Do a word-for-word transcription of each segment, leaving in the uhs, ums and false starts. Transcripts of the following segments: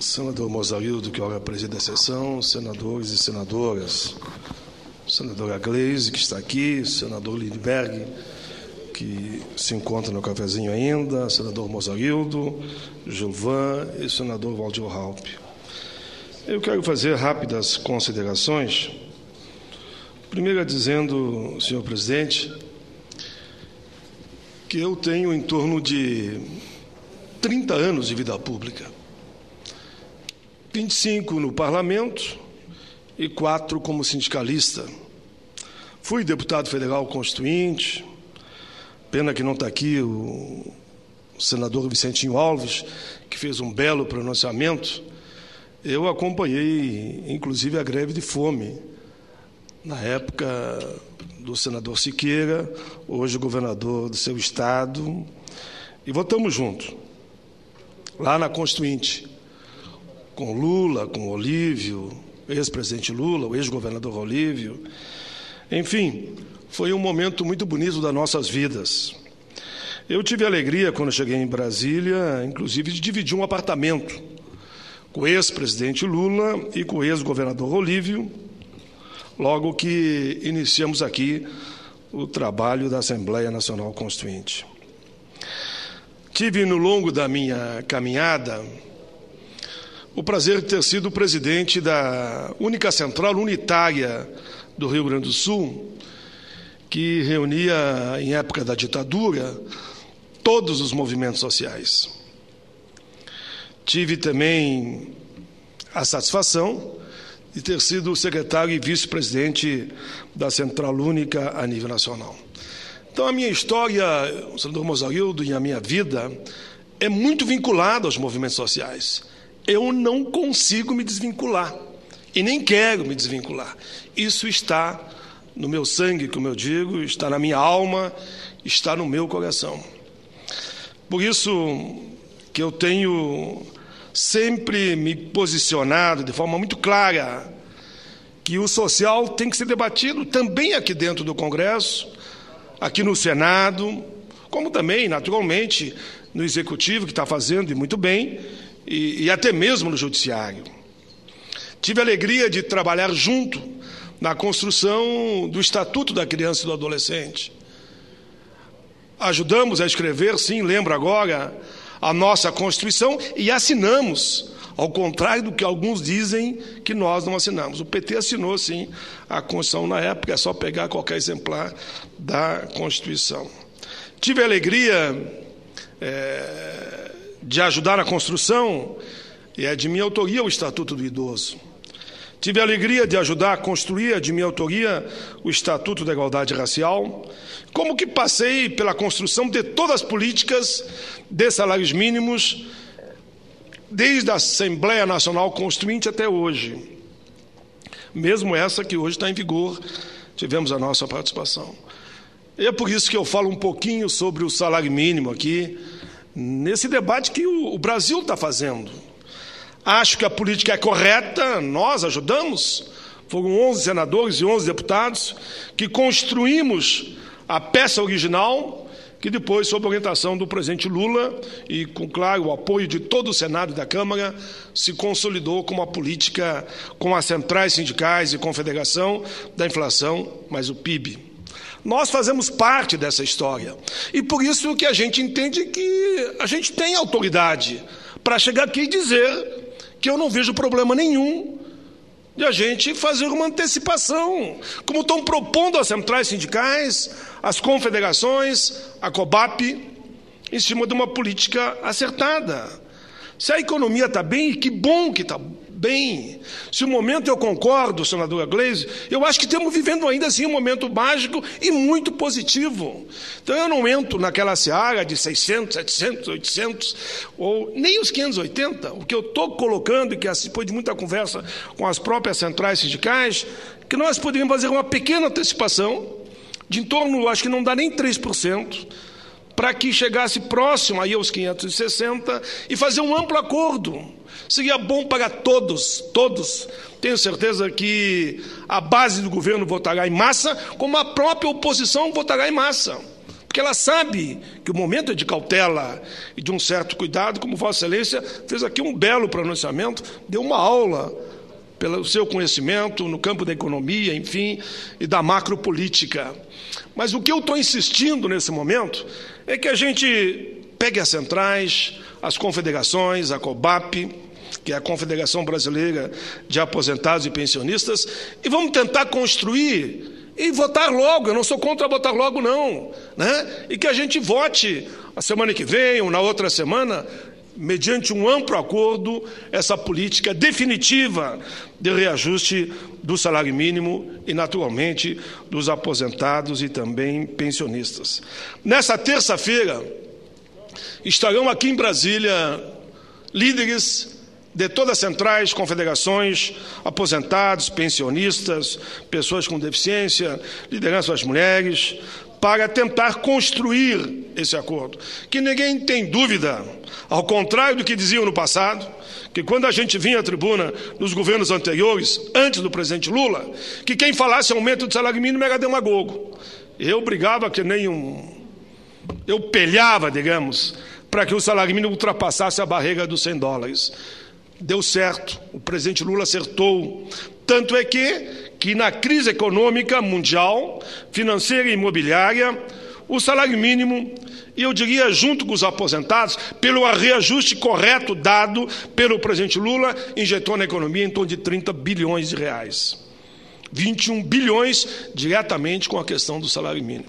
Senador Mozarildo, que ora preside a sessão, senadores e senadoras, senadora Gleisi, que está aqui, senador Lindbergh, que se encontra no cafezinho ainda, senador Mozarildo, Gilvan e senador Valdir Raupp. Eu quero fazer rápidas considerações. Primeiro, dizendo, senhor presidente, que eu tenho em torno de trinta anos de vida pública. vinte e cinco no parlamento e quatro como sindicalista. Fui deputado federal constituinte, pena que não está aqui o senador Vicentinho Alves, que fez um belo pronunciamento. Eu acompanhei, inclusive, a greve de fome, na época do senador Siqueira, hoje governador do seu estado, e votamos juntos, lá na Constituinte, com Lula, com Olívio, ex-presidente Lula, o ex-governador Olívio. Enfim, foi um momento muito bonito das nossas vidas. Eu tive a alegria, quando cheguei em Brasília, inclusive, de dividir um apartamento com o ex-presidente Lula e com o ex-governador Olívio, logo que iniciamos aqui o trabalho da Assembleia Nacional Constituinte. Tive, no longo da minha caminhada, o prazer de ter sido presidente da única central unitária do Rio Grande do Sul, que reunia, em época da ditadura, todos os movimentos sociais. Tive também a satisfação de ter sido secretário e vice-presidente da Central Única a nível nacional. Então, a minha história, o senador Mozarildo, e a minha vida é muito vinculada aos movimentos sociais. Eu não consigo me desvincular e nem quero me desvincular. Isso está no meu sangue, como eu digo, está na minha alma, está no meu coração. Por isso que eu tenho sempre me posicionado de forma muito clara que o social tem que ser debatido também aqui dentro do Congresso, aqui no Senado, como também, naturalmente, no Executivo, que está fazendo e muito bem, e, e até mesmo no Judiciário. Tive a alegria de trabalhar junto na construção do Estatuto da Criança e do Adolescente. Ajudamos a escrever, sim, lembro agora, a nossa Constituição e assinamos, ao contrário do que alguns dizem que nós não assinamos. O P T assinou, sim, a Constituição na época, é só pegar qualquer exemplar da Constituição. Tive a alegria é, de ajudar na construção, e é de minha autoria o Estatuto do Idoso. Tive a alegria de ajudar a construir, de minha autoria, o Estatuto da Igualdade Racial, como que passei pela construção de todas as políticas de salários mínimos, desde a Assembleia Nacional Constituinte até hoje. Mesmo essa que hoje está em vigor, tivemos a nossa participação. E é por isso que eu falo um pouquinho sobre o salário mínimo aqui, nesse debate que o Brasil está fazendo. Acho que a política é correta, nós ajudamos, foram onze senadores e onze deputados que construímos a peça original, que depois, sob a orientação do presidente Lula e com, claro, o apoio de todo o Senado e da Câmara, se consolidou como uma política com as centrais sindicais e confederação da inflação, mais o P I B. Nós fazemos parte dessa história e por isso que a gente entende que a gente tem autoridade para chegar aqui e dizer que eu não vejo problema nenhum de a gente fazer uma antecipação, como estão propondo as centrais sindicais, as confederações, a COBAP, em cima de uma política acertada. Se a economia está bem, e que bom que está bem. Se o momento, eu concordo, senadora Gleisi, eu acho que estamos vivendo ainda assim um momento mágico e muito positivo. Então eu não entro naquela seara de seiscentos, setecentos, oitocentos, ou nem os quinhentos e oitenta. O que eu estou colocando, e que depois de muita conversa com as próprias centrais sindicais, que nós poderíamos fazer uma pequena antecipação, de em torno, acho que não dá nem três por cento, para que chegasse próximo aí aos quinhentos e sessenta e fazer um amplo acordo. Seria bom para todos, todos. Tenho certeza que a base do governo votará em massa, como a própria oposição votará em massa. porque ela sabe que o momento é de cautela e de um certo cuidado, como Vossa Excelência fez aqui um belo pronunciamento, deu uma aula pelo seu conhecimento no campo da economia, enfim, e da macropolítica. Mas o que eu estou insistindo nesse momento é que a gente pegue as centrais, as confederações, a COBAP, que é a Confederação Brasileira de Aposentados e Pensionistas, e vamos tentar construir e votar logo. Eu não sou contra votar logo, não, né? E que a gente vote a semana que vem ou na outra semana, mediante um amplo acordo, essa política definitiva de reajuste do salário mínimo e, naturalmente, dos aposentados e também pensionistas. Nessa terça-feira, estarão aqui em Brasília líderes de todas as centrais, confederações, aposentados, pensionistas, pessoas com deficiência, liderança das mulheres, para tentar construir esse acordo. Que ninguém tem dúvida, ao contrário do que diziam no passado, que quando a gente vinha à tribuna nos governos anteriores, antes do presidente Lula, que quem falasse aumento do salário mínimo era demagogo. Eu brigava que nem um... Eu pelhava, digamos, para que o salário mínimo ultrapassasse a barreira dos cem dólares. Deu certo, o presidente Lula acertou. Tanto é que, que na crise econômica mundial, financeira e imobiliária, o salário mínimo, e eu diria junto com os aposentados, pelo reajuste correto dado pelo presidente Lula, injetou na economia em torno de trinta bilhões de reais. vinte e um bilhões diretamente com a questão do salário mínimo.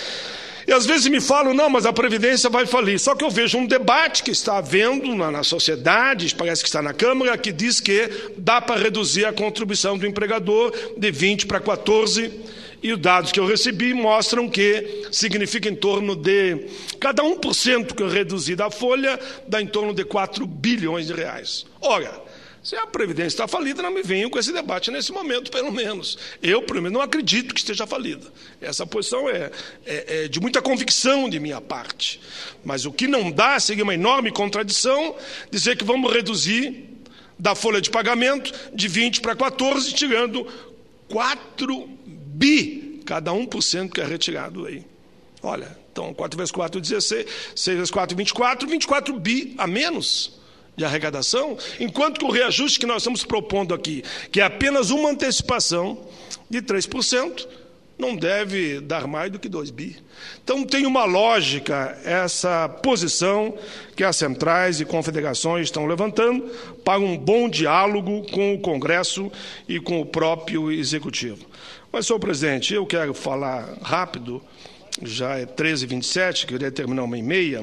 E às vezes me falam, não, mas a Previdência vai falir. Só que eu vejo um debate que está havendo na, na sociedade, parece que está na Câmara, que diz que dá para reduzir a contribuição do empregador de vinte para quatorze, e os dados que eu recebi mostram que significa em torno de, cada um por cento que eu reduzir da folha, dá em torno de quatro bilhões de reais. Ora, se a Previdência está falida, não me venham com esse debate nesse momento, pelo menos. Eu, pelo menos, não acredito que esteja falida. Essa posição é, é, é de muita convicção de minha parte. Mas o que não dá seria uma enorme contradição dizer que vamos reduzir da folha de pagamento de vinte para quatorze, tirando quatro bi, cada um por cento que é retirado aí. Olha, então quatro vezes quatro, dezesseis, seis vezes quatro, vinte e quatro, vinte e quatro bi a menos de arrecadação, enquanto que o reajuste que nós estamos propondo aqui, que é apenas uma antecipação de três por cento, não deve dar mais do que dois bi. Então tem uma lógica essa posição que as centrais e confederações estão levantando para um bom diálogo com o Congresso e com o próprio Executivo. Mas, senhor presidente, eu quero falar rápido, já é treze e vinte e sete, queria terminar uma e meia.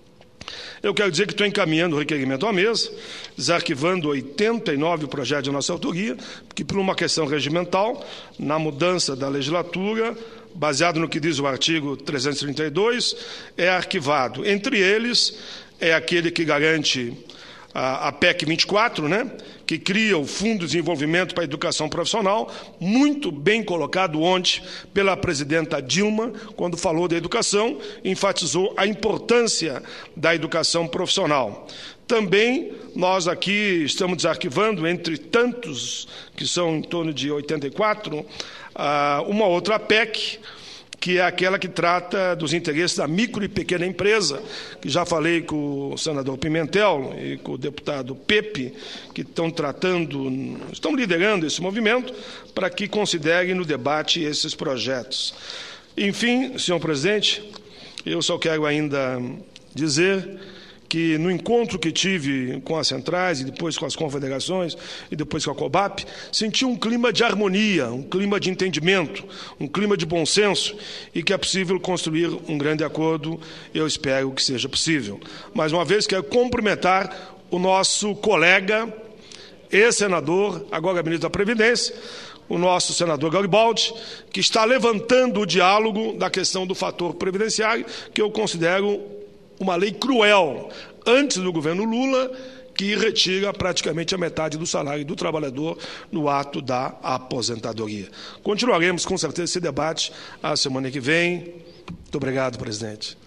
Eu quero dizer que estou encaminhando o requerimento à mesa, desarquivando oitenta e nove projetos de nossa autoria, que por uma questão regimental, na mudança da legislatura, baseado no que diz o artigo trezentos e trinta e dois, é arquivado. Entre eles, é aquele que garante a, a P E C vinte e quatro, né, que cria o Fundo de Desenvolvimento para a Educação Profissional, muito bem colocado ontem pela presidenta Dilma, quando falou da educação, enfatizou a importância da educação profissional. Também nós aqui estamos desarquivando, entre tantos, que são em torno de oitenta e quatro, uma outra P E C, que é aquela que trata dos interesses da micro e pequena empresa, que já falei com o senador Pimentel e com o deputado Pepe, que estão tratando, estão liderando esse movimento, para que considerem no debate esses projetos. Enfim, senhor presidente, eu só quero ainda dizer que no encontro que tive com as centrais e depois com as confederações e depois com a COBAP, senti um clima de harmonia, um clima de entendimento, um clima de bom senso e que é possível construir um grande acordo. Eu espero que seja possível. Mais uma vez, quero cumprimentar o nosso colega, ex-senador, agora ministro da Previdência, o nosso senador Garibaldi, que está levantando o diálogo da questão do fator previdenciário, que eu considero uma lei cruel, antes do governo Lula, que retira praticamente a metade do salário do trabalhador no ato da aposentadoria. Continuaremos, com certeza, esse debate a semana que vem. Muito obrigado, presidente.